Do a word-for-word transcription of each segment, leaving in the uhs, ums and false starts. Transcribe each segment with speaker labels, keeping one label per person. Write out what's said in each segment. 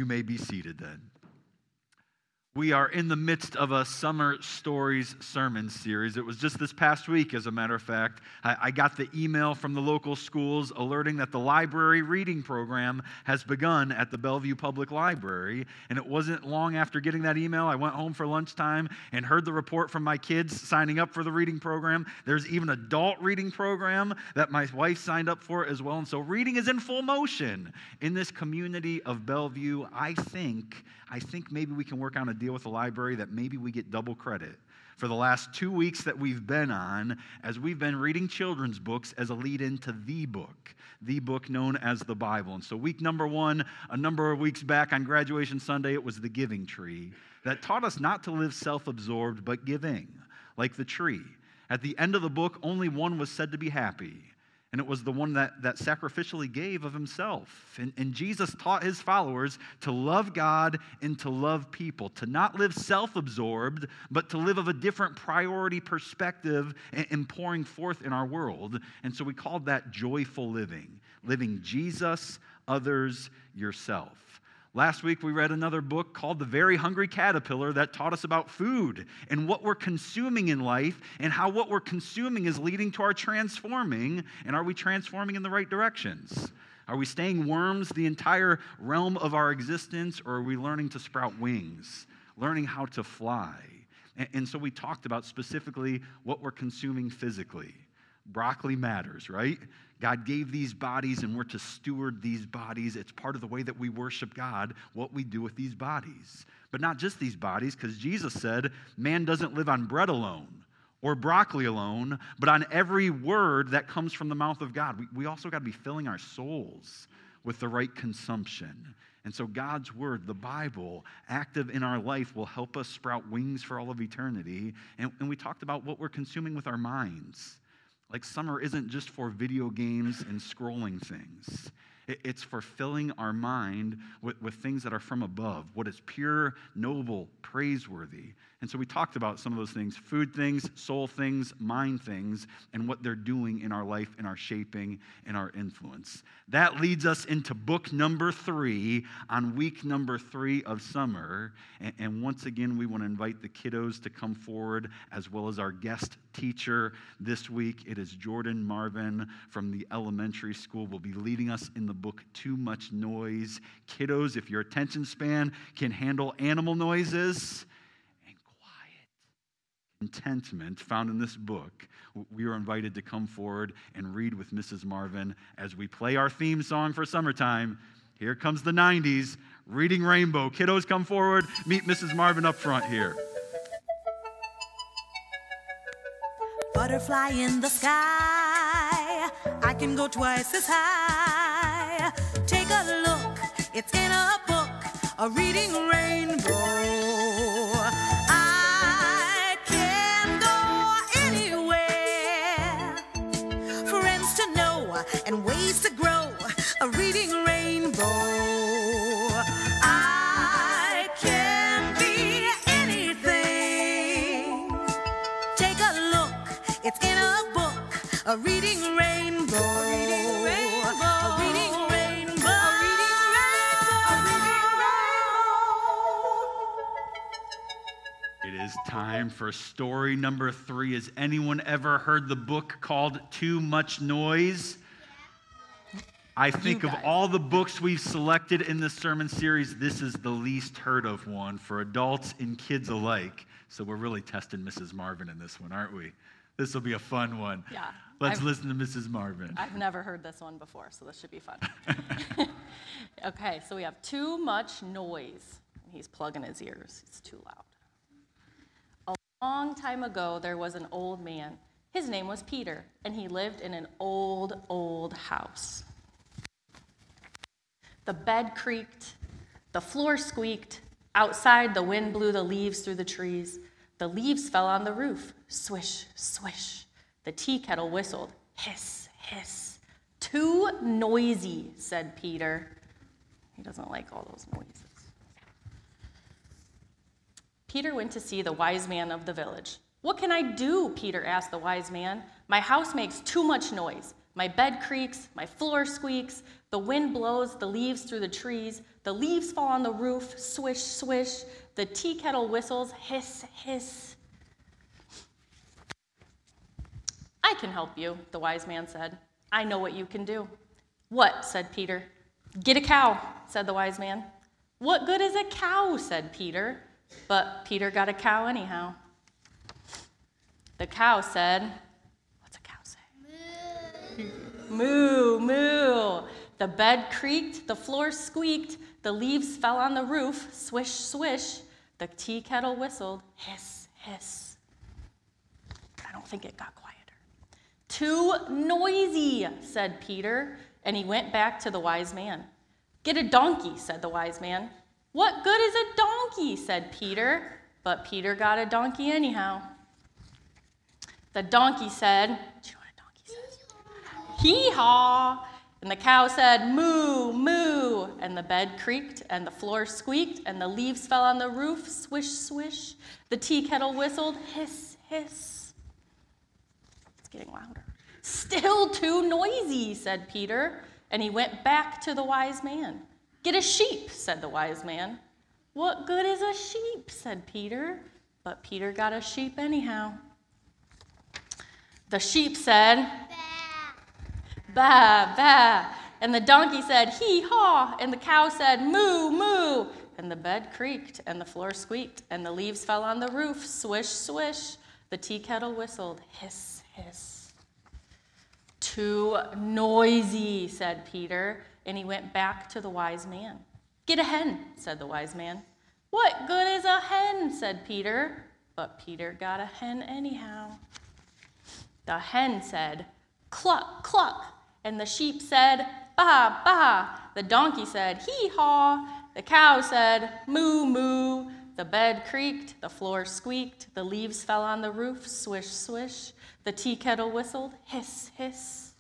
Speaker 1: You may be seated then. We are in the midst of a Summer Stories sermon series. It was just this past week, as a matter of fact. I, I got the email from the local schools alerting that the library reading program has begun at the Bellevue Public Library. And it wasn't long after getting that email, I went home for lunchtime and heard the report from my kids signing up for the reading program. There's even an adult reading program that my wife signed up for as well. And so reading is in full motion in this community of Bellevue. I think, I think maybe we can work on a deal with the library that maybe we get double credit for the last two weeks that we've been on as we've been reading children's books as a lead into the book, the book known as the Bible. And so week number one, a number of weeks back on graduation Sunday, it was the giving tree that taught us not to live self-absorbed but giving, like the tree. At the end of the book, only one was said to be happy. And it was the one that, that sacrificially gave of himself. And, and Jesus taught his followers to love God and to love people, to not live self-absorbed, but to live of a different priority perspective and, and pouring forth in our world. And so we called that joyful living, living Jesus, others, yourself. Last week, we read another book called The Very Hungry Caterpillar that taught us about food and what we're consuming in life and how what we're consuming is leading to our transforming. And are we transforming in the right directions? Are we staying worms the entire realm of our existence, or are we learning to sprout wings, learning how to fly? And, and so we talked about specifically what we're consuming physically. Broccoli matters, right? God gave these bodies, and we're to steward these bodies. It's part of the way that we worship God, what we do with these bodies. But not just these bodies, because Jesus said, man doesn't live on bread alone or broccoli alone, but on every word that comes from the mouth of God. We, we also got to be filling our souls with the right consumption. And so God's word, the Bible, active in our life will help us sprout wings for all of eternity. And, and we talked about what we're consuming with our minds. Like summer isn't just for video games and scrolling things. It's for filling our mind with, with things that are from above, what is pure, noble, praiseworthy. And so we talked about some of those things, food things, soul things, mind things, and what they're doing in our life, in our shaping, in our influence. That leads us into book number three on week number three of summer. And, and once again, we want to invite the kiddos to come forward, as well as our guest teacher this week. It is Jordan Marvin from the elementary school will be leading us in the book Too Much Noise. Kiddos, if your attention span can handle animal noises and quiet contentment found in this book, we are invited to come forward and read with Missus Marvin as we play our theme song for summertime. Here comes the nineties, Reading Rainbow. Kiddos, come forward. Meet Missus Marvin up front here.
Speaker 2: Butterfly in the sky, I can go twice as high. Take a look, it's in a book, a reading rainbow. I can go anywhere, friends to know and ways to grow, a reading rainbow. I can be anything. Take a look, it's in a book, a reading rainbow. A reading rainbow. A reading rainbow. A reading rainbow. A reading rainbow.
Speaker 1: It is time for story number three. Has anyone ever heard the book called Too Much Noise? I think of all the books we've selected in this sermon series, this is the least heard of one for adults and kids alike. So we're really testing Missus Marvin in this one, aren't we? This will be a fun one.
Speaker 3: Yeah.
Speaker 1: Let's
Speaker 3: I've,
Speaker 1: listen to Missus Marvin.
Speaker 3: I've never heard this one before, so this should be fun. Okay, so we have too much noise. He's plugging his ears. It's too loud. A long time ago, there was an old man. His name was Peter, and he lived in an old, old house. The bed creaked, the floor squeaked, outside the wind blew the leaves through the trees. The leaves fell on the roof, swish, swish. The tea kettle whistled, hiss, hiss. Too noisy, said Peter. He doesn't like all those noises. Peter went to see the wise man of the village. What can I do? Peter asked the wise man. My house makes too much noise. My bed creaks, my floor squeaks, the wind blows the leaves through the trees, the leaves fall on the roof, swish, swish, the tea kettle whistles, hiss, hiss. I can help you, the wise man said. I know what you can do. What? Said Peter. Get a cow, said the wise man. What good is a cow? Said Peter. But Peter got a cow anyhow. The cow said, what's a cow say? Moo, moo. The bed creaked, the floor squeaked, the leaves fell on the roof, swish, swish. The tea kettle whistled, hiss, hiss. I don't think it got quieter. Too noisy, said Peter, and he went back to the wise man. Get a donkey, said the wise man. What good is a donkey, said Peter, but Peter got a donkey anyhow. The donkey said, do you know what a donkey says? Hee-haw. And the cow said, moo, moo. And the bed creaked, and the floor squeaked, and the leaves fell on the roof, swish, swish. The tea kettle whistled, hiss, hiss. It's getting louder. Still too noisy, said Peter, and he went back to the wise man. Get a sheep, said the wise man. What good is a sheep, said Peter, but Peter got a sheep anyhow. The sheep said, bah, bah. And the donkey said, hee-haw. And the cow said, moo, moo. And the bed creaked, and the floor squeaked, and the leaves fell on the roof, swish, swish. The tea kettle whistled, hiss, hiss. Too noisy, said Peter, and he went back to the wise man. Get a hen, said the wise man. What good is a hen, said Peter. But Peter got a hen anyhow. The hen said, cluck, cluck. And the sheep said, bah, bah. The donkey said, hee-haw. The cow said, moo, moo. The bed creaked, the floor squeaked, the leaves fell on the roof, swish, swish. The tea kettle whistled, hiss, hiss.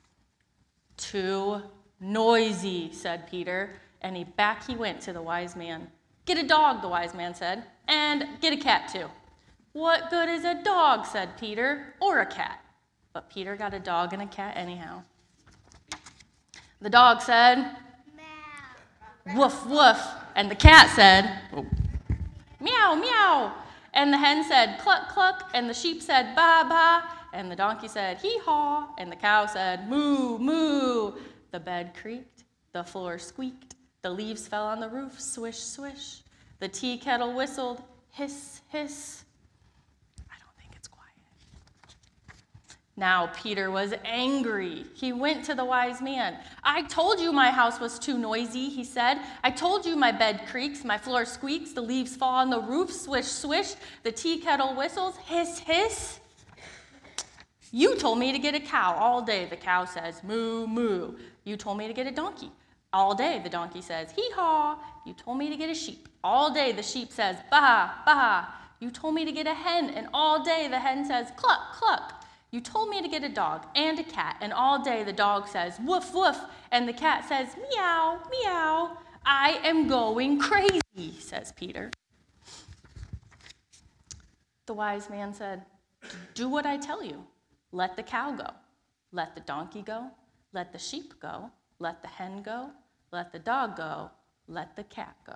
Speaker 3: Too noisy, said Peter, and he back he went to the wise man. Get a dog, the wise man said, and get a cat too. What good is a dog, said Peter, or a cat? But Peter got a dog and a cat anyhow. The dog said, woof, woof, and the cat said, oh, meow, meow. And the hen said, cluck, cluck, and the sheep said, ba, ba, and the donkey said, hee-haw, and the cow said, moo, moo. The bed creaked, the floor squeaked, the leaves fell on the roof, swish, swish. The tea kettle whistled, hiss, hiss. I don't think it's quiet. Now Peter was angry. He went to the wise man. I told you my house was too noisy, he said. I told you my bed creaks, my floor squeaks, the leaves fall on the roof, swish, swish. The tea kettle whistles, hiss, hiss. You told me to get a cow all day, the cow says, moo, moo. You told me to get a donkey. All day, the donkey says, hee-haw. You told me to get a sheep. All day, the sheep says, bah, bah. You told me to get a hen, and all day, the hen says, cluck, cluck. You told me to get a dog and a cat, and all day, the dog says, woof, woof, and the cat says, meow, meow. I am going crazy, says Peter. The wise man said, do what I tell you. Let the cow go. Let the donkey go. Let the sheep go. Let the hen go. Let the dog go. Let the cat go.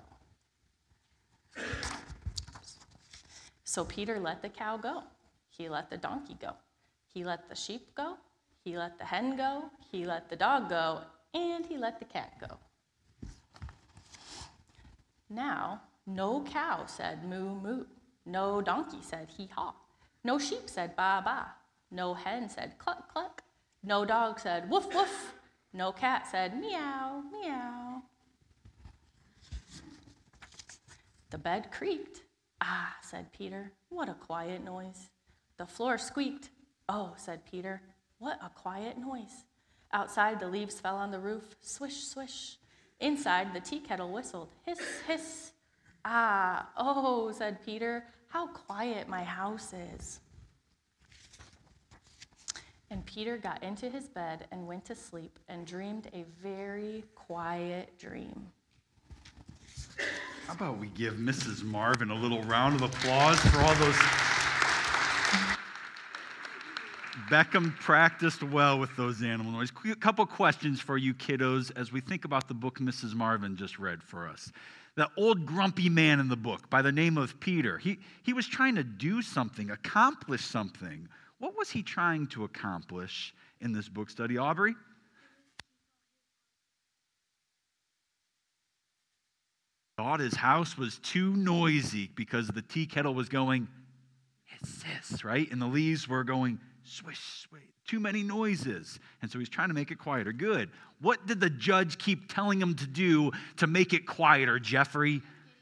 Speaker 3: So Peter let the cow go. He let the donkey go. He let the sheep go. He let the hen go. He let the dog go. And he let the cat go. Now, no cow said moo, moo. No donkey said hee-haw. No sheep said ba, ba. No hen said cluck, cluck. No dog said woof, woof. No cat said meow, meow. The bed creaked. Ah, said Peter, what a quiet noise. The floor squeaked. Oh, said Peter, what a quiet noise. Outside, the leaves fell on the roof, swish, swish. Inside, the tea kettle whistled, hiss, hiss. Ah, oh, said Peter, how quiet my house is. And Peter got into his bed and went to sleep and dreamed a very quiet dream.
Speaker 1: How about we give Missus Marvin a little round of applause for all those Beckham practiced well with those animal noises. A couple questions for you kiddos as we think about the book Missus Marvin just read for us. The old grumpy man in the book by the name of Peter, he, he was trying to do something, accomplish something. What was he trying to accomplish in this book study, Aubrey? Thought his house was too noisy because the tea kettle was going, hiss, hiss, right? And the leaves were going, swish, swish. Too many noises. And so he's trying to make it quieter. Good. What did the judge keep telling him to do to make it quieter, Jeffrey?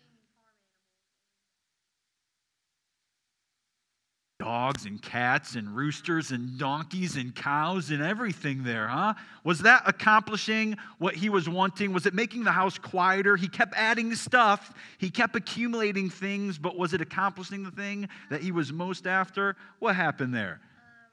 Speaker 1: Dogs and cats and roosters and donkeys and cows and everything there, huh? Was that accomplishing what he was wanting? Was it making the house quieter? He kept adding stuff. He kept accumulating things, but was it accomplishing the thing that he was most after? What happened there?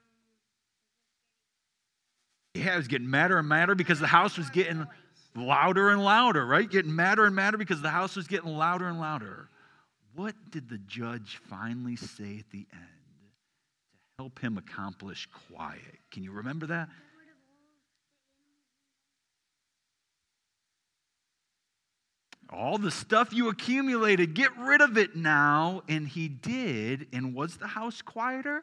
Speaker 1: Yeah, it was getting madder and madder because the house was getting louder and louder, right? Getting madder and madder because the house was getting louder and louder. What did the judge finally say at the end to help him accomplish quiet? Can you remember that? All the stuff you accumulated, get rid of it now. And he did. And was the house quieter?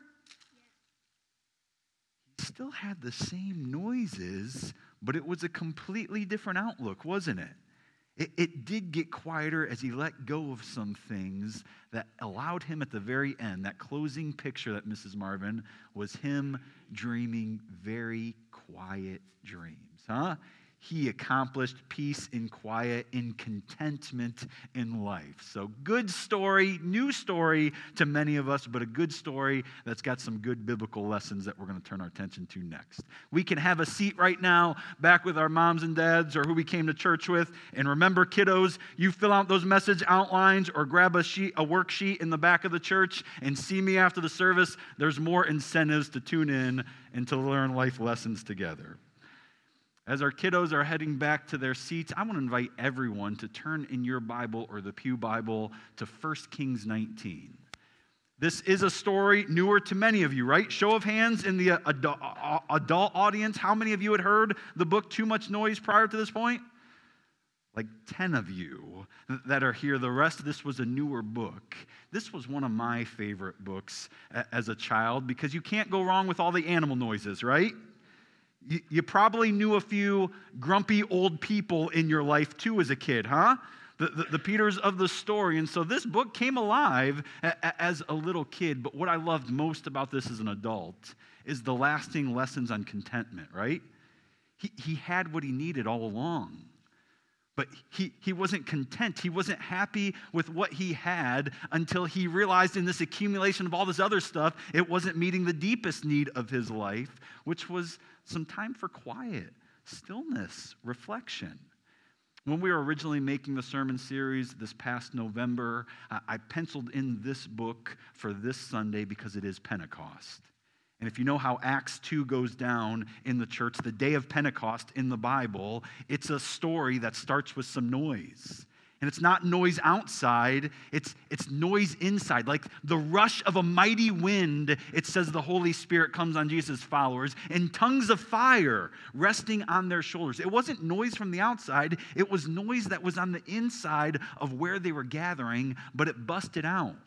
Speaker 1: Still had the same noises, but it was a completely different outlook, wasn't it? It, it did get quieter as he let go of some things that allowed him at the very end, that closing picture that Missus Marvin was him dreaming very quiet dreams, huh? He accomplished peace and quiet and contentment in life. So good story, new story to many of us, but a good story that's got some good biblical lessons that we're going to turn our attention to next. We can have a seat right now back with our moms and dads or who we came to church with. And remember, kiddos, you fill out those message outlines or grab a sheet, a worksheet in the back of the church and see me after the service. There's more incentives to tune in and to learn life lessons together. As our kiddos are heading back to their seats, I want to invite everyone to turn in your Bible or the Pew Bible to First Kings nineteen. This is a story newer to many of you, right? Show of hands in the adult, adult audience. How many of you had heard the book Too Much Noise prior to this point? Like ten of you that are here. The rest of this was a newer book. This was one of my favorite books as a child because you can't go wrong with all the animal noises, right? You, you probably knew a few grumpy old people in your life too as a kid, huh? The, the, the Peters of the story. And so this book came alive a, a, as a little kid. But what I loved most about this as an adult is the lasting lessons on contentment, right? He, he had what he needed all along. But he, he wasn't content. He wasn't happy with what he had until he realized in this accumulation of all this other stuff, it wasn't meeting the deepest need of his life, which was some time for quiet, stillness, reflection. When we were originally making the sermon series this past November, I penciled in this book for this Sunday because it is Pentecost. And if you know how Acts two goes down in the church, the day of Pentecost in the Bible, it's a story that starts with some noise. And it's not noise outside, it's, it's noise inside. Like the rush of a mighty wind, it says the Holy Spirit comes on Jesus' followers, and tongues of fire resting on their shoulders. It wasn't noise from the outside, it was noise that was on the inside of where they were gathering, but it busted out.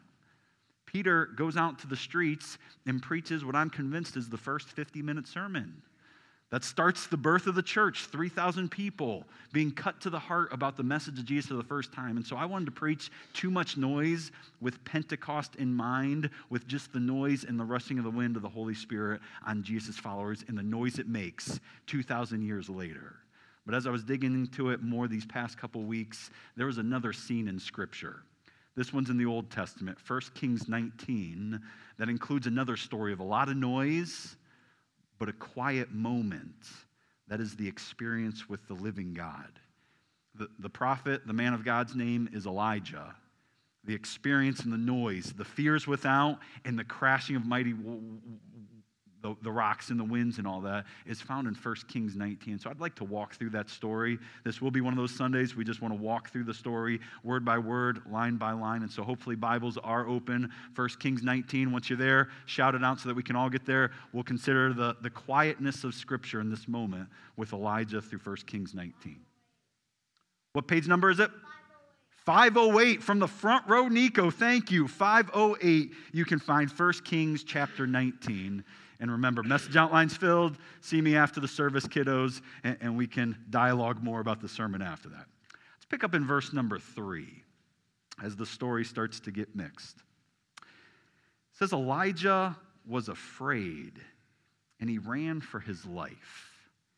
Speaker 1: Peter goes out to the streets and preaches what I'm convinced is the first fifty-minute sermon. That starts the birth of the church, three thousand people being cut to the heart about the message of Jesus for the first time. And so I wanted to preach Too Much Noise with Pentecost in mind, with just the noise and the rushing of the wind of the Holy Spirit on Jesus' followers and the noise it makes two thousand years later. But as I was digging into it more these past couple weeks, there was another scene in Scripture. This one's in the Old Testament, First Kings nineteen, that includes another story of a lot of noise, but a quiet moment. That is the experience with the living God. The, the prophet, the man of God's name is Elijah. The experience and the noise, the fears without, and the crashing of mighty the, the rocks and the winds and all that, is found in First Kings nineteen. So I'd like to walk through that story. This will be one of those Sundays we just want to walk through the story word by word, line by line. And so hopefully Bibles are open. First Kings nineteen, once you're there, shout it out so that we can all get there. We'll consider the, the quietness of Scripture in this moment with Elijah through First Kings nineteen. What page number is it? five oh eight from the front row, Nico. Thank you. five oh eight. You can find First Kings chapter nineteen. And remember, message outlines filled. See me after the service, kiddos, and, and we can dialogue more about the sermon after that. Let's pick up in verse number three as the story starts to get mixed. It says, Elijah was afraid, and he ran for his life.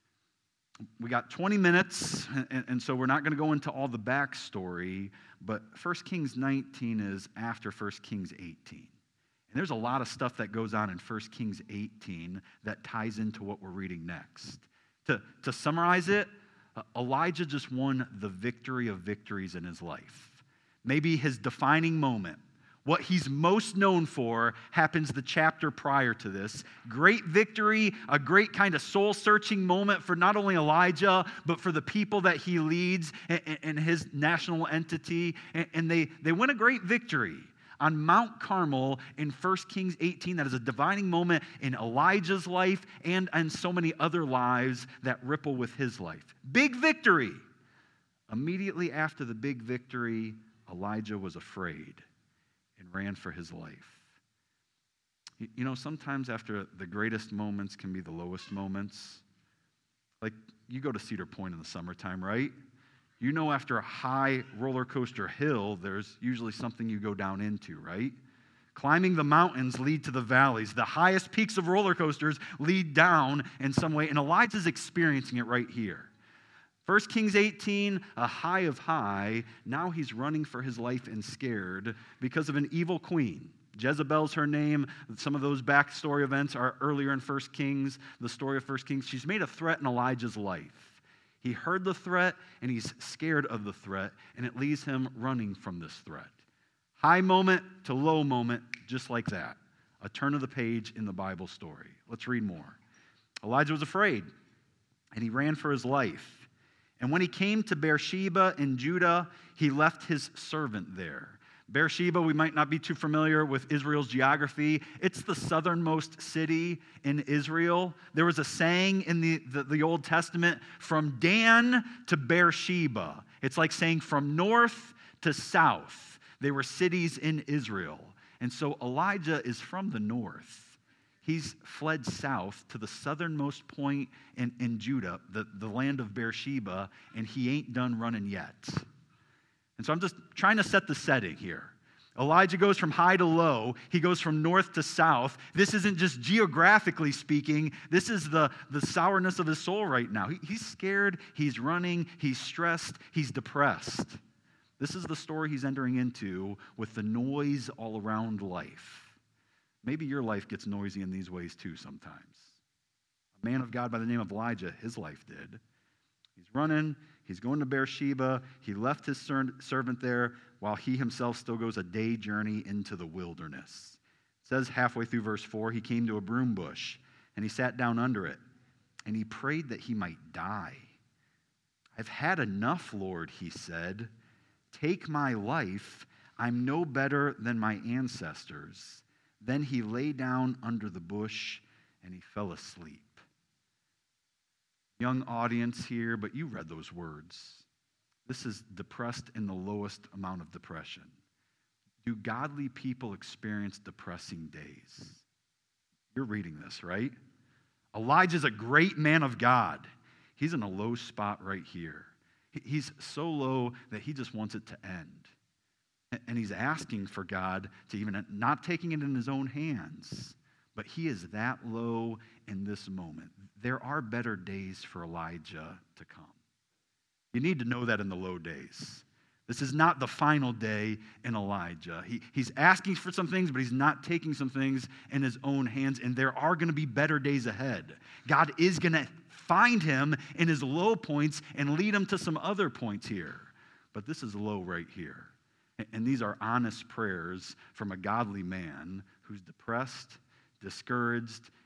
Speaker 1: We got twenty minutes, and, and so we're not going to go into all the backstory, but First Kings nineteen is after First Kings eighteen. And there's a lot of stuff that goes on in First Kings eighteen that ties into what we're reading next. To, to summarize it, uh, Elijah just won the victory of victories in his life. Maybe his defining moment. What he's most known for happens the chapter prior to this. Great victory, a great kind of soul-searching moment for not only Elijah, but for the people that he leads and, and his national entity. And, and they, they win a great victory on Mount Carmel in First Kings eighteen. That is a defining moment in Elijah's life and in so many other lives that ripple with his life. Big victory. Immediately after the big victory, Elijah was afraid and ran for his life. You know, sometimes after the greatest moments can be the lowest moments. Like, you go to Cedar Point in the summertime, right? You know, after a high roller coaster hill, there's usually something you go down into, right? Climbing the mountains lead to the valleys. The highest peaks of roller coasters lead down in some way, and Elijah's experiencing it right here. First Kings eighteen, a high of high. Now he's running for his life and scared because of an evil queen. Jezebel's her name. Some of those backstory events are earlier in First Kings, the story of First Kings. She's made a threat in Elijah's life. He heard the threat, and he's scared of the threat, and it leaves him running from this threat. High moment to low moment, just like that. A turn of the page in the Bible story. Let's read more. Elijah was afraid, and he ran for his life. And when he came to Beersheba in Judah, he left his servant there. Beersheba, we might not be too familiar with Israel's geography. It's the southernmost city in Israel. There was a saying in the, the, the Old Testament, from Dan to Beersheba. It's like saying from north to south. They were cities in Israel. And so Elijah is from the north. He's fled south to the southernmost point in, in Judah, the, the land of Beersheba, and he ain't done running yet. And so I'm just trying to set the setting here. Elijah goes from high to low. He goes from north to south. This isn't just geographically speaking. This is the, the sourness of his soul right now. He, he's scared. He's running. He's stressed. He's depressed. This is the story he's entering into with the noise all around life. Maybe your life gets noisy in these ways too sometimes. A man of God by the name of Elijah, his life did. He's running. He's going to Beersheba. He left his servant there while he himself still goes a day journey into the wilderness. It says halfway through verse four, he came to a broom bush, and he sat down under it, and he prayed that he might die. I've had enough, Lord, he said. Take my life. I'm no better than my ancestors. Then he lay down under the bush, and he fell asleep. Young audience here, but you read those words. This is depressed in the lowest amount of depression. Do godly people experience depressing days? You're reading this, right? Elijah's a great man of God. He's in a low spot right here. He's so low that he just wants it to end. And he's asking for God to even, not taking it in his own hands, but he is that low in this moment. There are better days for Elijah to come. You need to know that in the low days. This is not the final day in Elijah. He, he's asking for some things, but he's not taking some things in his own hands, and there are going to be better days ahead. God is going to find him in his low points and lead him to some other points here. But this is low right here. And these are honest prayers from a godly man who's depressed, discouraged,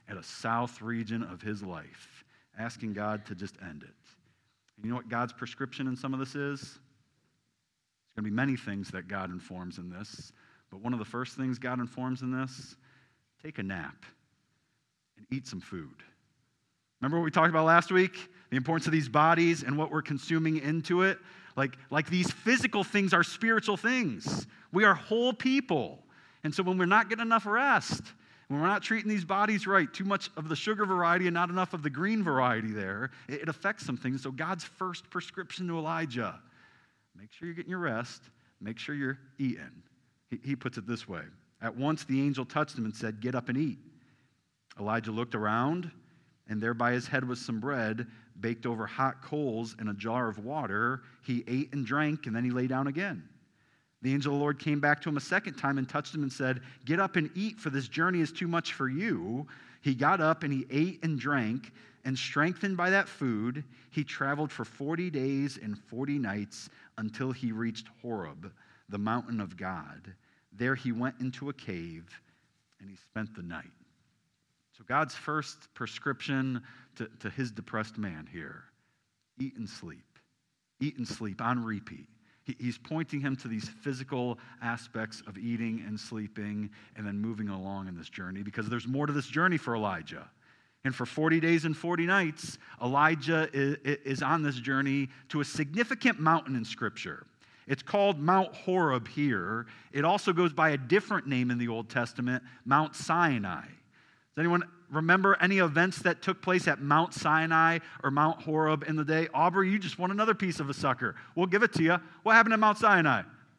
Speaker 1: at a south region of his life, asking God to just end it. And you know what God's prescription in some of this is? There's going to be many things that God informs in this, but one of the first things God informs in this, take a nap and eat some food. Remember what we talked about last week? The importance of these bodies and what we're consuming into it? Like, like these physical things are spiritual things. We are whole people. And so when we're not getting enough rest, when we're not treating these bodies right, too much of the sugar variety and not enough of the green variety there, it, it affects some things. So God's first prescription to Elijah, make sure you're getting your rest, make sure you're eating. He, he puts it this way. At once the angel touched him and said, get up and eat. Elijah looked around, and there by his head was some bread baked over hot coals and a jar of water. He ate and drank, and then he lay down again. The angel of the Lord came back to him a second time and touched him and said, get up and eat, for this journey is too much for you. He got up and he ate and drank, and strengthened by that food, he traveled for forty days and forty nights until he reached Horeb, the mountain of God. There he went into a cave, and he spent the night. So God's first prescription to, to his depressed man here, eat and sleep. Eat and sleep on repeat. He, he's pointing him to these physical aspects of eating and sleeping and then moving along in this journey, because there's more to this journey for Elijah. And for forty days and forty nights, Elijah is, is on this journey to a significant mountain in Scripture. It's called Mount Horeb here. It also goes by a different name in the Old Testament, Mount Sinai. Does anyone remember any events that took place at Mount Sinai or Mount Horeb in the day? Aubrey, you just won another piece of a sucker. We'll give it to you. What happened at Mount Sinai?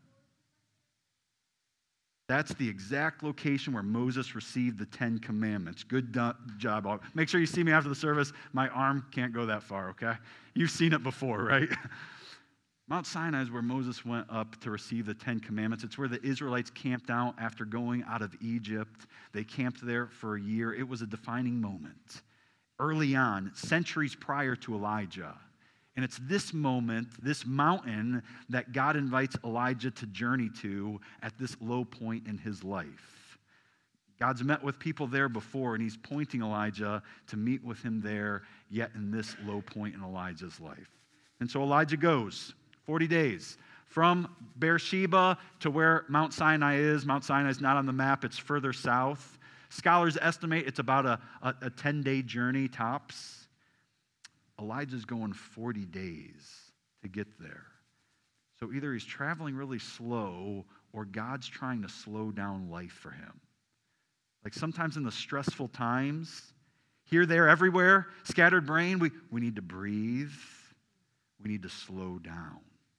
Speaker 1: That's the exact location where Moses received the Ten Commandments. Good do- job. Aubrey. Make sure you see me after the service. My arm can't go that far, okay? You've seen it before, right? Mount Sinai is where Moses went up to receive the Ten Commandments. It's where the Israelites camped out after going out of Egypt. They camped there for a year. It was a defining moment early on, centuries prior to Elijah. And it's this moment, this mountain, that God invites Elijah to journey to at this low point in his life. God's met with people there before, and he's pointing Elijah to meet with him there, yet in this low point in Elijah's life. And so Elijah goes. forty days from Beersheba to where Mount Sinai is. Mount Sinai is not on the map. It's further south. Scholars estimate it's about a, a, a ten-day journey tops. Elijah's going forty days to get there. So either he's traveling really slow or God's trying to slow down life for him. Like sometimes in the stressful times, here, there, everywhere, scattered brain, we, we need to breathe. We need to slow down.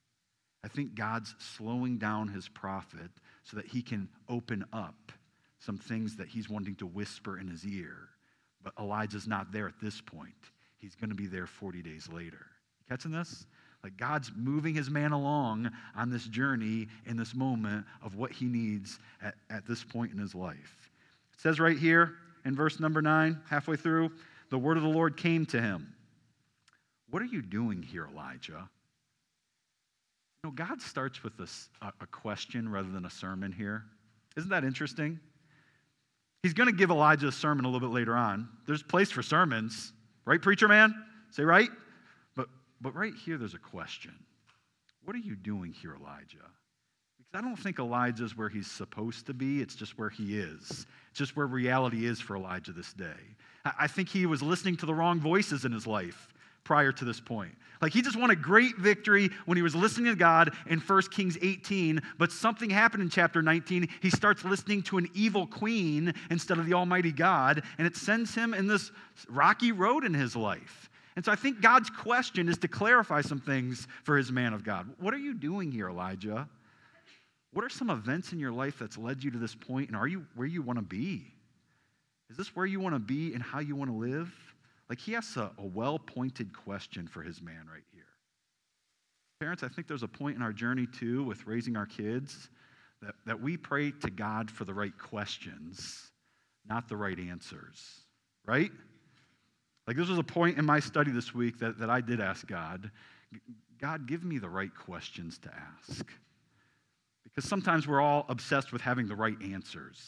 Speaker 1: I think God's slowing down his prophet so that he can open up some things that he's wanting to whisper in his ear. But Elijah's not there at this point. He's going to be there forty days later. You catching this? Like God's moving his man along on this journey in this moment of what he needs at, at this point in his life. It says right here in verse number nine, halfway through, the word of the Lord came to him. What are you doing here, Elijah? You know, God starts with this, a, a question rather than a sermon here. Isn't that interesting? He's going to give Elijah a sermon a little bit later on. There's place for sermons, right, preacher man? Say right? But, but right here, there's a question. What are you doing here, Elijah? Because I don't think Elijah's where he's supposed to be. It's just where he is. It's just where reality is for Elijah this day. I, I think he was listening to the wrong voices in his life prior to this point. Like he just won a great victory when he was listening to God in First Kings eighteen, but something happened in chapter nineteen. He starts listening to an evil queen instead of the Almighty God, and it sends him in this rocky road in his life. And so I think God's question is to clarify some things for his man of God. What are you doing here, Elijah? What are some events in your life that's led you to this point, and are you where you want to be? Is this where you want to be and how you want to live? Like he asks a, a well-pointed question for his man right here. Parents, I think there's a point in our journey too with raising our kids that, that we pray to God for the right questions, not the right answers, right? Like this was a point in my study this week that, that I did ask God, God, give me the right questions to ask. Because sometimes we're all obsessed with having the right answers.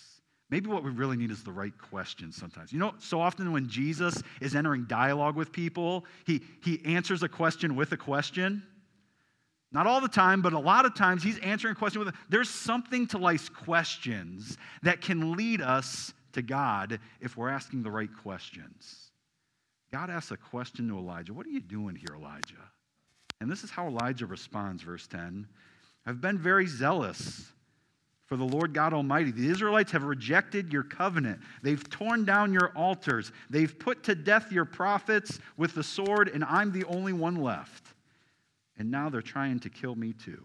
Speaker 1: Maybe what we really need is the right question sometimes. You know, so often when Jesus is entering dialogue with people, he, he answers a question with a question. Not all the time, but a lot of times he's answering a question with a, there's something to life's questions that can lead us to God if we're asking the right questions. God asks a question to Elijah. What are you doing here, Elijah? And this is how Elijah responds, verse ten. I've been very zealous for the Lord God Almighty. The Israelites have rejected your covenant. They've torn down your altars. They've put to death your prophets with the sword, and I'm the only one left. And now they're trying to kill me too.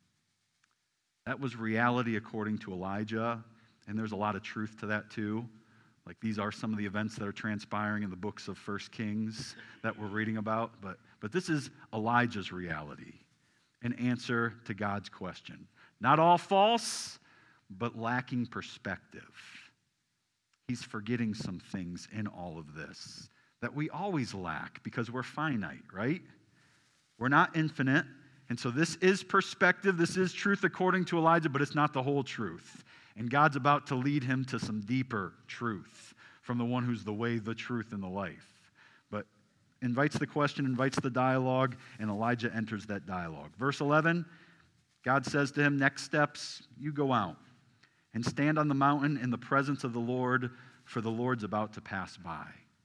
Speaker 1: That was reality according to Elijah, and there's a lot of truth to that too. Like these are some of the events that are transpiring in the books of First Kings that we're reading about, but, but this is Elijah's reality, an answer to God's question. Not all false, but lacking perspective. He's forgetting some things in all of this that we always lack because we're finite, right? We're not infinite, and so this is perspective, this is truth according to Elijah, but it's not the whole truth. And God's about to lead him to some deeper truth from the one who's the way, the truth, and the life. But invites the question, invites the dialogue, and Elijah enters that dialogue. Verse eleven, God says to him, next steps, you go out and stand on the mountain in the presence of the Lord, for the Lord's about to pass by.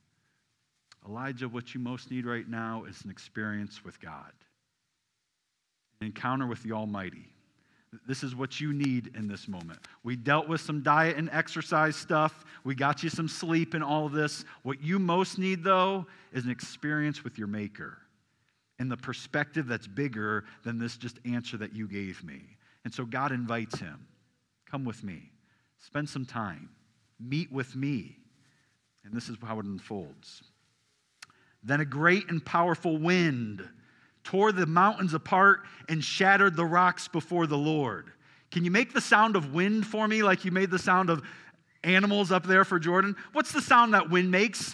Speaker 1: Elijah, what you most need right now is an experience with God, an encounter with the Almighty. This is what you need in this moment. We dealt with some diet and exercise stuff. We got you some sleep and all of this. What you most need, though, is an experience with your Maker in the perspective that's bigger than this just answer that you gave me. And so God invites him. Come with me. Spend some time. Meet with me. And this is how it unfolds. Then a great and powerful wind tore the mountains apart and shattered the rocks before the Lord. Can you make the sound of wind for me like you made the sound of animals up there for Jordan? What's the sound that wind makes?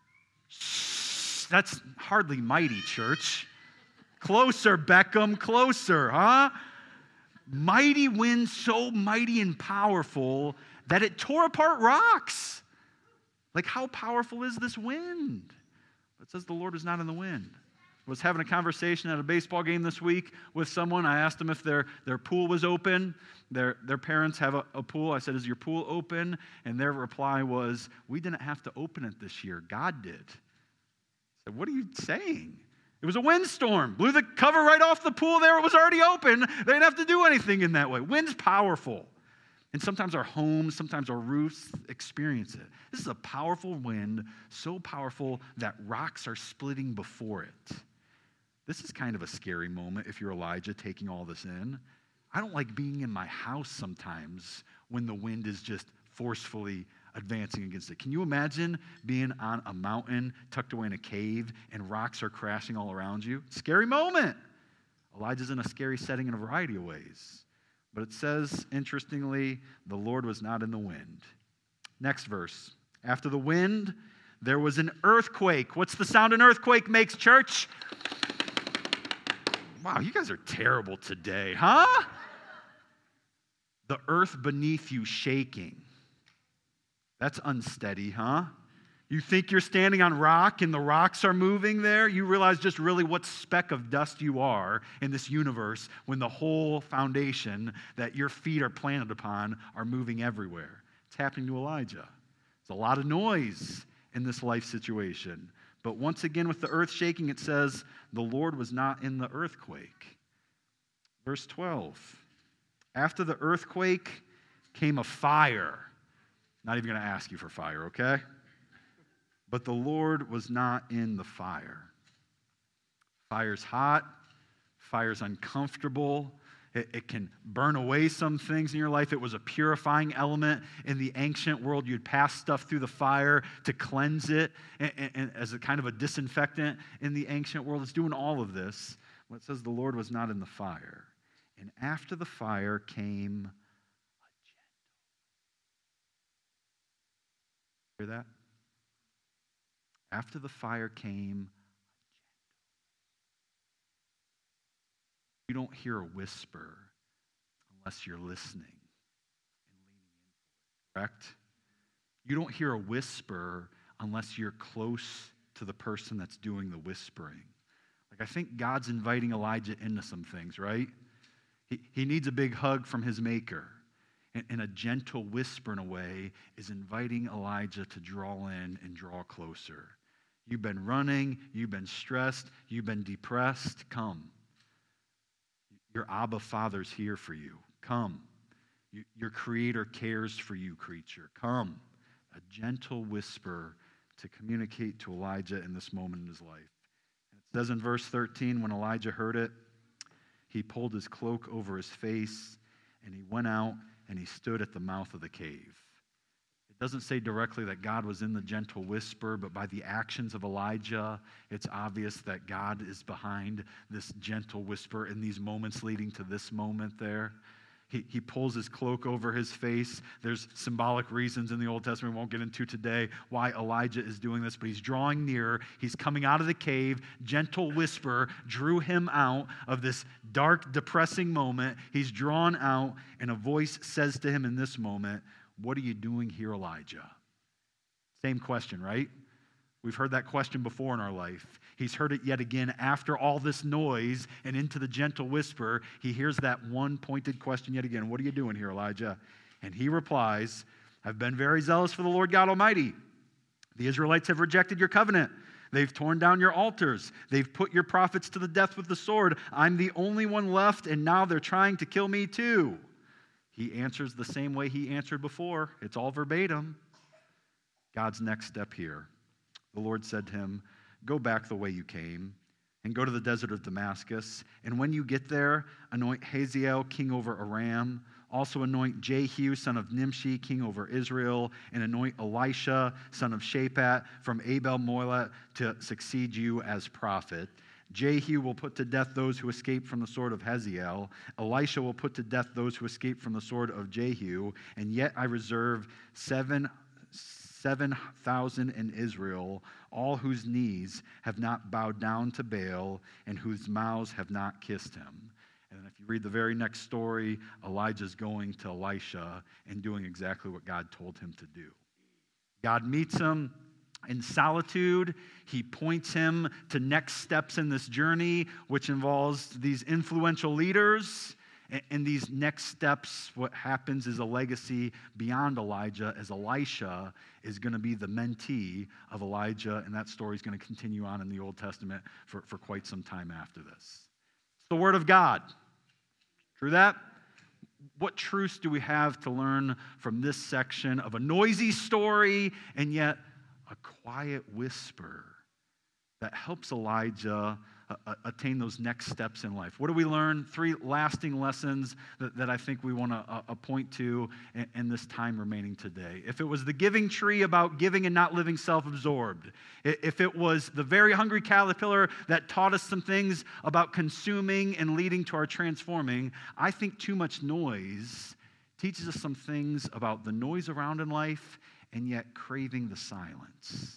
Speaker 1: That's hardly mighty, church. Closer, Beckham, closer, huh? Mighty wind, so mighty and powerful that it tore apart rocks. Like, how powerful is this wind? It says the Lord is not in the wind. I was having a conversation at a baseball game this week with someone. I asked them if their, their pool was open. Their, their parents have a, a pool. I said, is your pool open? And their reply was, we didn't have to open it this year. God did. I said, what are you saying? It was a windstorm. Blew the cover right off the pool there. It was already open. They didn't have to do anything in that way. Wind's powerful. And sometimes our homes, sometimes our roofs experience it. This is a powerful wind, so powerful that rocks are splitting before it. This is kind of a scary moment if you're Elijah taking all this in. I don't like being in my house sometimes when the wind is just forcefully advancing against it. Can you imagine being on a mountain tucked away in a cave and rocks are crashing all around you? Scary moment. Elijah's in a scary setting in a variety of ways. But it says, interestingly, the Lord was not in the wind. Next verse. After the wind, there was an earthquake. What's the sound an earthquake makes, church? Wow, you guys are terrible today, huh? The earth beneath you shaking. That's unsteady, huh? You think you're standing on rock and the rocks are moving there? You realize just really what speck of dust you are in this universe when the whole foundation that your feet are planted upon are moving everywhere. It's happening to Elijah. There's a lot of noise in this life situation. But once again, with the earth shaking, it says, the Lord was not in the earthquake. Verse twelve. After the earthquake came a fire. Not even going to ask you for fire, okay? But the Lord was not in the fire. Fire's hot. Fire's uncomfortable. It, it can burn away some things in your life. It was a purifying element in the ancient world. You'd pass stuff through the fire to cleanse it and, and, and as a kind of a disinfectant in the ancient world. It's doing all of this. When it says the Lord was not in the fire. And after the fire came a gentle. Hear that? After the fire came, you don't hear a whisper unless you're listening and leaning in, correct? You don't hear a whisper unless you're close to the person that's doing the whispering. Like, I think God's inviting Elijah into some things, right? He, he needs a big hug from his maker. And, and a gentle whisper, in a way, is inviting Elijah to draw in and draw closer. You've been running, you've been stressed, you've been depressed. Come. Your Abba Father's here for you. Come. You, your Creator cares for you, creature. Come. A gentle whisper to communicate to Elijah in this moment in his life. And it says in verse thirteen, when Elijah heard it, he pulled his cloak over his face, and he went out and he stood at the mouth of the cave. It doesn't say directly that God was in the gentle whisper, but by the actions of Elijah, it's obvious that God is behind this gentle whisper in these moments leading to this moment there. He, he pulls his cloak over his face. There's symbolic reasons in the Old Testament we won't get into today why Elijah is doing this, but he's drawing nearer. He's coming out of the cave. Gentle whisper drew him out of this dark, depressing moment. He's drawn out, and a voice says to him in this moment, "What are you doing here, Elijah?" Same question, right? We've heard that question before in our life. He's heard it yet again after all this noise and into the gentle whisper. He hears that one pointed question yet again. "What are you doing here, Elijah?" And he replies, "I've been very zealous for the Lord God Almighty. The Israelites have rejected your covenant. They've torn down your altars. They've put your prophets to the death with the sword. I'm the only one left, and now they're trying to kill me too." He answers the same way he answered before. It's all verbatim. God's next step here. The Lord said to him, "Go back the way you came and go to the desert of Damascus. And when you get there, anoint Hazael king over Aram. Also anoint Jehu son of Nimshi king over Israel. And anoint Elisha son of Shaphat from Abel-Moelah to succeed you as prophet. Jehu will put to death those who escape from the sword of Hazael. Elisha will put to death those who escape from the sword of Jehu. And yet I reserve seven Seven thousand in Israel, all whose knees have not bowed down to Baal and whose mouths have not kissed him." And if you read the very next story, Elijah's going to Elisha and doing exactly what God told him to do. God meets him in solitude. He points him to next steps in this journey, which involves these influential leaders. And these next steps, what happens is a legacy beyond Elijah, as Elisha is going to be the mentee of Elijah, and that story is going to continue on in the Old Testament for, for quite some time after this. It's the Word of God. True that? What truths do we have to learn from this section of a noisy story and yet a quiet whisper that helps Elijah Uh, attain those next steps in life? What do we learn? Three lasting lessons that, that I think we want to uh, point to in, in this time remaining today. If it was the giving tree about giving and not living self-absorbed, if it was the very hungry caterpillar that taught us some things about consuming and leading to our transforming, I think too much noise teaches us some things about the noise around in life and yet craving the silence.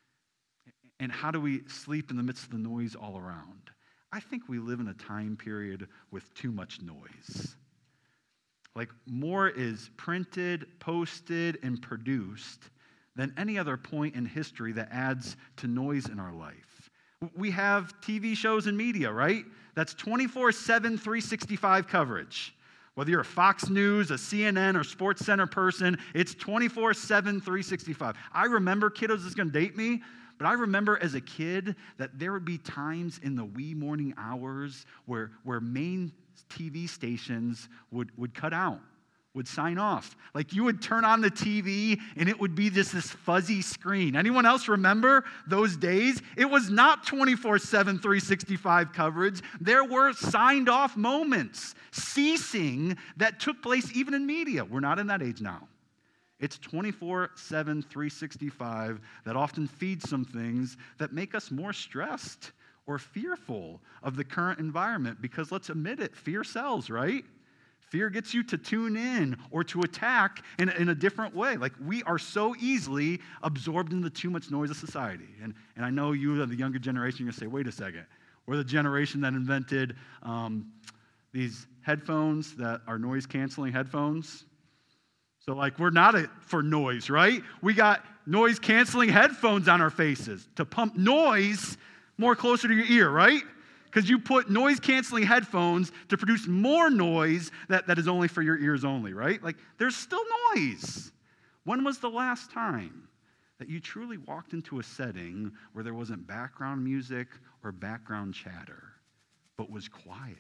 Speaker 1: And how do we sleep in the midst of the noise all around? I think we live in a time period with too much noise. Like, more is printed, posted, and produced than any other point in history that adds to noise in our life. We have T V shows and media, right? That's twenty-four seven, three sixty-five coverage. Whether you're a Fox News, a C N N, or Sports Center person, it's twenty-four seven, three sixty-five. I remember, kiddos, this is going to date me, but I remember as a kid that there would be times in the wee morning hours where, where main T V stations would, would cut out, would sign off. Like, you would turn on the T V and it would be just this fuzzy screen. Anyone else remember those days? It was not twenty-four seven, three sixty-five coverage. There were signed off moments, ceasing, that took place even in media. We're not in that age now. It's twenty-four seven, three sixty-five that often feeds some things that make us more stressed or fearful of the current environment, because let's admit it, fear sells, right? Fear gets you to tune in or to attack in, in a different way. Like, we are so easily absorbed into too much noise of society. And, and I know you, the younger generation, you're going to say, wait a second. We're the generation that invented um, these headphones that are noise-canceling headphones. So like we're not a, for noise, right? We got noise canceling headphones on our faces to pump noise more closer to your ear, right? Because you put noise canceling headphones to produce more noise that, that is only for your ears only, right? Like there's still noise. When was the last time that you truly walked into a setting where there wasn't background music or background chatter, but was quiet?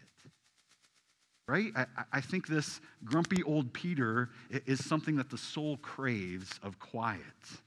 Speaker 1: Right? I, I think this grumpy old Peter is something that the soul craves of quiet.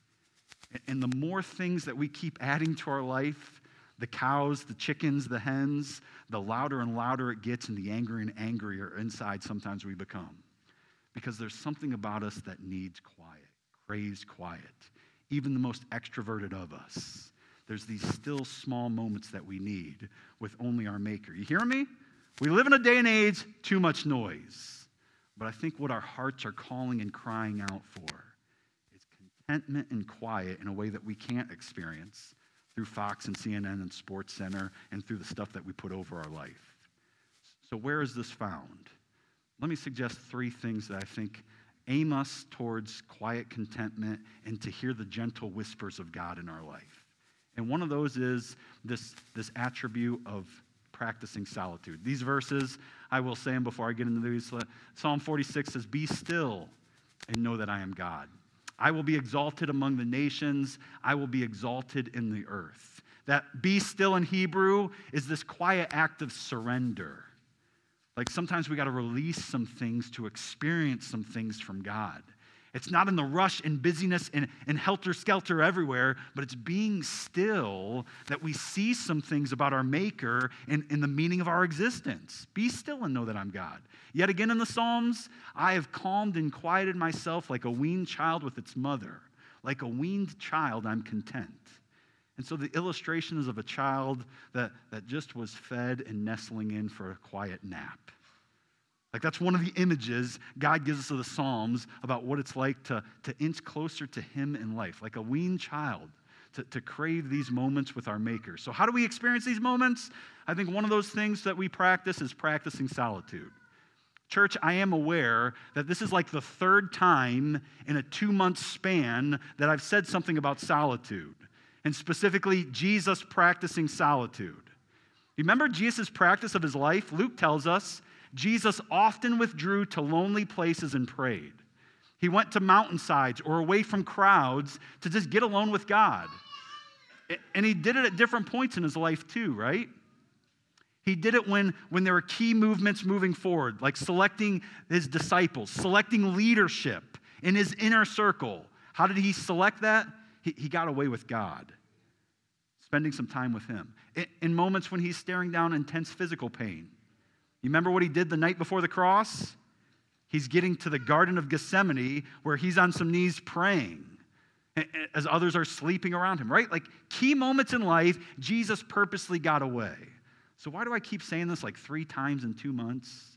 Speaker 1: And the more things that we keep adding to our life, the cows, the chickens, the hens, the louder and louder it gets and the angrier and angrier inside sometimes we become. Because there's something about us that needs quiet, craves quiet. Even the most extroverted of us. There's these still small moments that we need with only our Maker. You hear me? We live in a day and age, too much noise. But I think what our hearts are calling and crying out for is contentment and quiet in a way that we can't experience through Fox and C N N and Sports Center and through the stuff that we put over our life. So where is this found? Let me suggest three things that I think aim us towards quiet contentment and to hear the gentle whispers of God in our life. And one of those is this, this attribute of practicing solitude. These verses, I will say them before I get into these. Psalm forty-six says, "Be still and know that I am God. I will be exalted among the nations. I will be exalted in the earth." That be still in Hebrew is this quiet act of surrender. Like sometimes we got to release some things to experience some things from God. It's not in the rush and busyness and, and helter-skelter everywhere, but it's being still that we see some things about our Maker and, and the meaning of our existence. Be still and know that I'm God. Yet again in the Psalms, I have calmed and quieted myself like a weaned child with its mother. Like a weaned child, I'm content. And so the illustration is of a child that, that just was fed and nestling in for a quiet nap. Like that's one of the images God gives us of the Psalms about what it's like to, to inch closer to Him in life, like a weaned child, to, to crave these moments with our Maker. So how do we experience these moments? I think one of those things that we practice is practicing solitude. Church, I am aware that this is like the third time in a two-month span that I've said something about solitude, and specifically Jesus practicing solitude. Remember Jesus' practice of His life? Luke tells us Jesus often withdrew to lonely places and prayed. He went to mountainsides or away from crowds to just get alone with God. And He did it at different points in His life too, right? He did it when, when there were key movements moving forward, like selecting His disciples, selecting leadership in His inner circle. How did He select that? He, he got away with God, spending some time with Him. In, in moments when He's staring down intense physical pain. You remember what He did the night before the cross? He's getting to the Garden of Gethsemane where He's on some knees praying as others are sleeping around Him, right? Like key moments in life, Jesus purposely got away. So why do I keep saying this like three times in two months?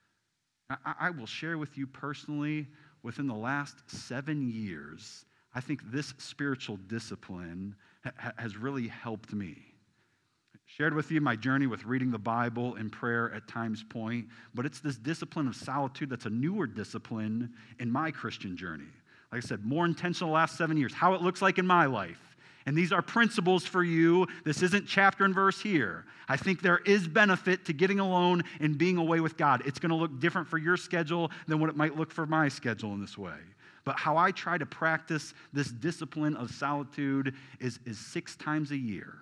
Speaker 1: I, I will share with you personally, within the last seven years, I think this spiritual discipline ha- has really helped me. Shared with you my journey with reading the Bible and prayer at Times Point, but it's this discipline of solitude that's a newer discipline in my Christian journey. Like I said, more intentional the last seven years, how it looks like in my life. And these are principles for you. This isn't chapter and verse here. I think there is benefit to getting alone and being away with God. It's going to look different for your schedule than what it might look for my schedule in this way. But how I try to practice this discipline of solitude is, is six times a year.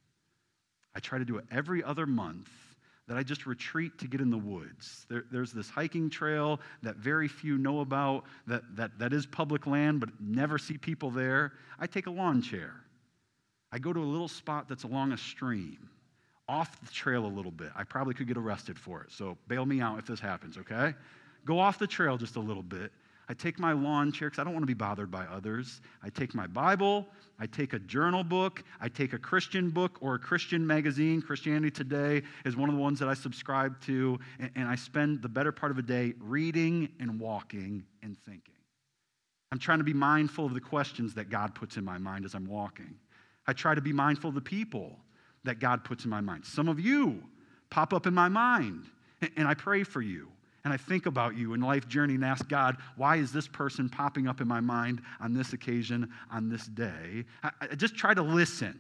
Speaker 1: I try to do it every other month, that I just retreat to get in the woods. There, there's this hiking trail that very few know about, that, that, that is public land, but never see people there. I take a lawn chair. I go to a little spot that's along a stream, off the trail a little bit. I probably could get arrested for it, so bail me out if this happens, okay? Go off the trail just a little bit. I take my lawn chair because I don't want to be bothered by others. I take my Bible. I take a journal book. I take a Christian book or a Christian magazine. Christianity Today is one of the ones that I subscribe to. And, and I spend the better part of a day reading and walking and thinking. I'm trying to be mindful of the questions that God puts in my mind as I'm walking. I try to be mindful of the people that God puts in my mind. Some of you pop up in my mind, and, and I pray for you. and I think about you in life journey and ask God, why is this person popping up in my mind on this occasion, on this day? I, I just try to listen,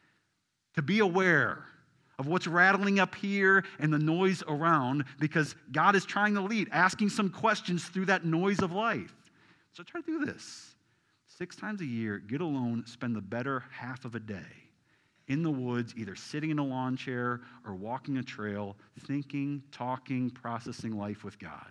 Speaker 1: to be aware of what's rattling up here and the noise around, because God is trying to lead, asking some questions through that noise of life. So try to do this. Six times a year, get alone, spend the better half of a day in the woods, either sitting in a lawn chair or walking a trail, thinking, talking, processing life with God.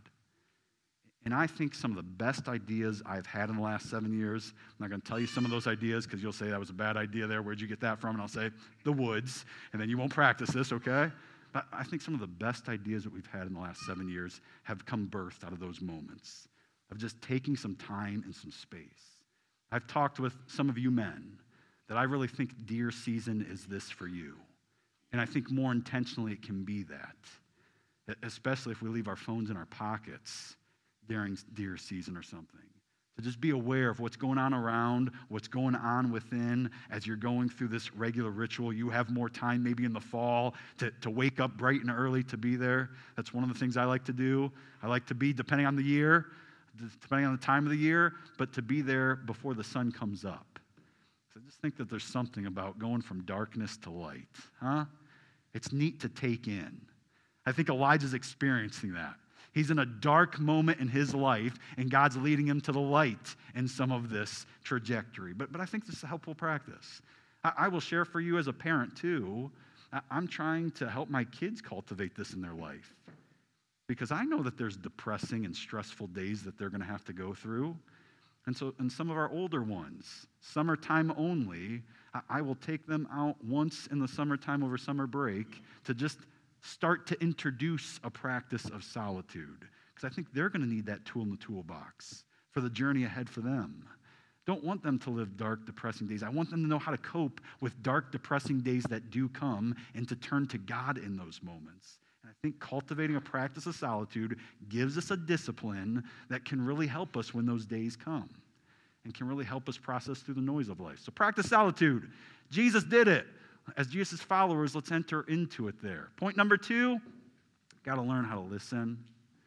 Speaker 1: And I think some of the best ideas I've had in the last seven years, I'm not going to tell you some of those ideas because you'll say that was a bad idea there. Where'd you get that from? And I'll say, the woods. And then you won't practice this, okay? But I think some of the best ideas that we've had in the last seven years have come birthed out of those moments of just taking some time and some space. I've talked with some of you men that I really think deer season is this for you. And I think more intentionally it can be that, especially if we leave our phones in our pockets during deer season or something. To just be aware of what's going on around, what's going on within as you're going through this regular ritual. You have more time maybe in the fall to, to wake up bright and early to be there. That's one of the things I like to do. I like to be, depending on the year, depending on the time of the year, but to be there before the sun comes up. I just think that there's something about going from darkness to light, huh? It's neat to take in. I think Elijah's experiencing that. He's in a dark moment in his life, and God's leading him to the light in some of this trajectory. But, but I think this is a helpful practice. I, I will share for you as a parent, too. I, I'm trying to help my kids cultivate this in their life, because I know that there's depressing and stressful days that they're going to have to go through. And so, and some of our older ones, summertime only, I will take them out once in the summertime over summer break to just start to introduce a practice of solitude. Because I think they're going to need that tool in the toolbox for the journey ahead for them. Don't want them to live dark, depressing days. I want them to know how to cope with dark, depressing days that do come and to turn to God in those moments. And I think cultivating a practice of solitude gives us a discipline that can really help us when those days come and can really help us process through the noise of life. So practice solitude. Jesus did it. As Jesus' followers, let's enter into it there. Point number two, got to learn how to listen.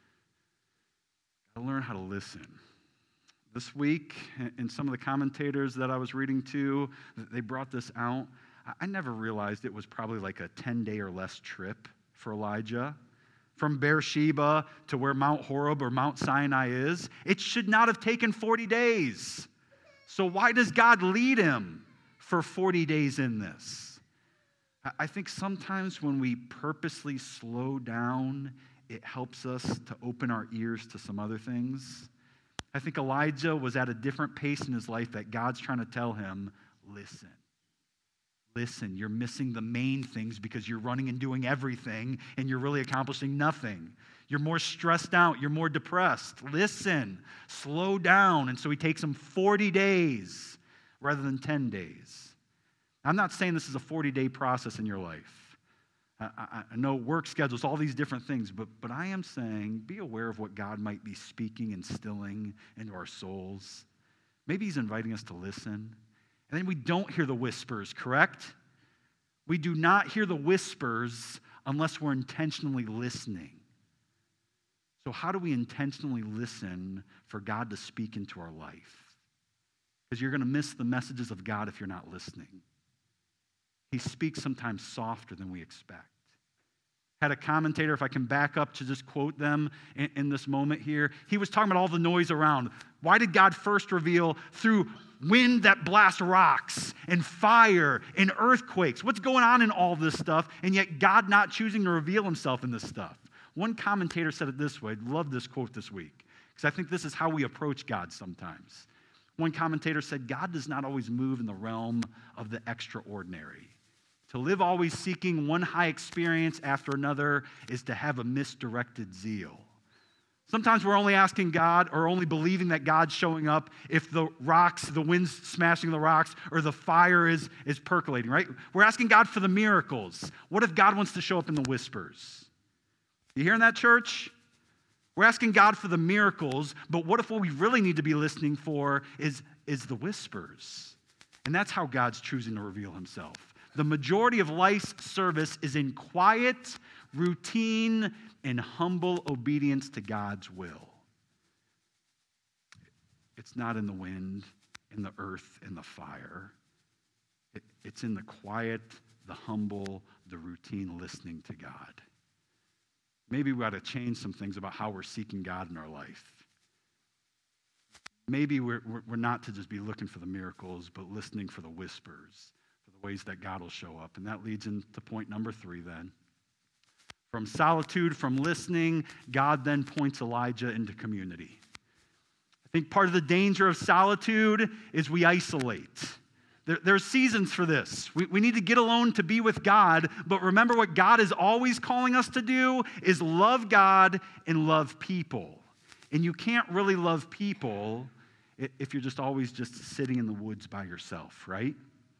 Speaker 1: Got to learn how to listen. This week, in some of the commentators that I was reading to, they brought this out. I never realized it was probably like a ten-day or less trip for Elijah. From Beersheba to where Mount Horeb or Mount Sinai is, it should not have taken forty days. So why does God lead him for forty days in this? I think sometimes when we purposely slow down, it helps us to open our ears to some other things. I think Elijah was at a different pace in his life that God's trying to tell him, listen. Listen, you're missing the main things because you're running and doing everything and you're really accomplishing nothing. You're more stressed out. You're more depressed. Listen, slow down. And so he takes him forty days rather than ten days. I'm not saying this is a forty-day process in your life. I, I, I know work schedules, all these different things, but, but I am saying be aware of what God might be speaking and instilling into our souls. Maybe he's inviting us to listen. And then we don't hear the whispers, correct? We do not hear the whispers unless we're intentionally listening. So how do we intentionally listen for God to speak into our life? Because you're going to miss the messages of God if you're not listening. He speaks sometimes softer than we expect. Had a commentator, if I can back up to just quote them in, in this moment here, he was talking about all the noise around. Why did God first reveal through wind that blasts rocks and fire and earthquakes? What's going on in all this stuff? And yet God not choosing to reveal himself in this stuff. One commentator said it this way. I love this quote this week because I think this is how we approach God sometimes. One commentator said, God does not always move in the realm of the extraordinary. To live always seeking one high experience after another is to have a misdirected zeal. Sometimes we're only asking God or only believing that God's showing up if the rocks, the wind's smashing the rocks, or the fire is, is percolating, right? We're asking God for the miracles. What if God wants to show up in the whispers? You hearing that, church? We're asking God for the miracles, but what if what we really need to be listening for is, is the whispers? And that's how God's choosing to reveal himself. The majority of life's service is in quiet, routine and humble obedience to God's will. It's not in the wind, in the earth, in the fire. It, it's in the quiet, the humble, the routine listening to God. Maybe we ought to change some things about how we're seeking God in our life. Maybe we're, we're not to just be looking for the miracles, but listening for the whispers, for the ways that God will show up. And that leads into point number three then. From solitude, from listening, God then points Elijah into community. I think part of the danger of solitude is we isolate. There, there's seasons for this. We, we need to get alone to be with God, but remember what God is always calling us to do is love God and love people. And you can't really love people if you're just always just sitting in the woods by yourself, right?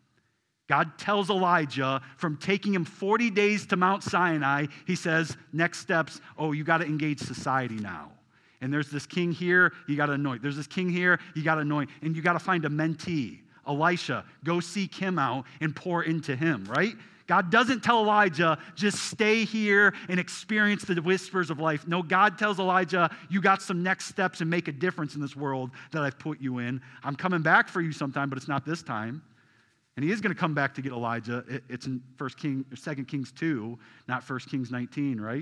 Speaker 1: God tells Elijah from taking him forty days to Mount Sinai, he says, next steps, oh, you got to engage society now. And there's this king here, you got to anoint. There's this king here, you got to anoint. And you got to find a mentee, Elisha. Go seek him out and pour into him, right? God doesn't tell Elijah, just stay here and experience the whispers of life. No, God tells Elijah, you got some next steps and make a difference in this world that I've put you in. I'm coming back for you sometime, but it's not this time. And he is going to come back to get Elijah. It's in First King, Second Kings two, not First Kings nineteen, right?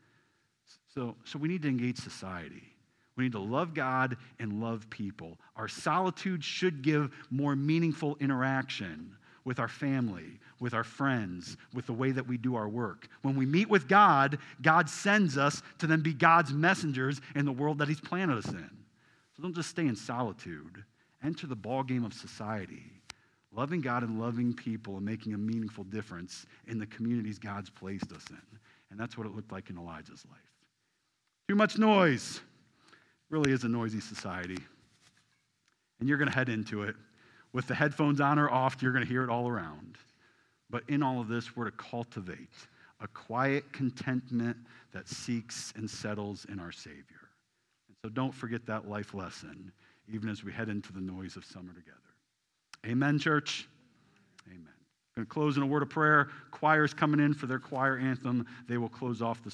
Speaker 1: So, so we need to engage society. We need to love God and love people. Our solitude should give more meaningful interaction with our family, with our friends, with the way that we do our work. When we meet with God, God sends us to then be God's messengers in the world that he's planted us in. So don't just stay in solitude. Enter the ballgame of society, loving God and loving people and making a meaningful difference in the communities God's placed us in. And that's what it looked like in Elijah's life. Too much noise. Really is a noisy society. And you're going to head into it. With the headphones on or off, you're going to hear it all around. But in all of this, we're to cultivate a quiet contentment that seeks and settles in our Savior. And so don't forget that life lesson, even as we head into the noise of summer together. Amen, church? Amen. I'm going to close in a word of prayer. Choir's coming in for their choir anthem. They will close off the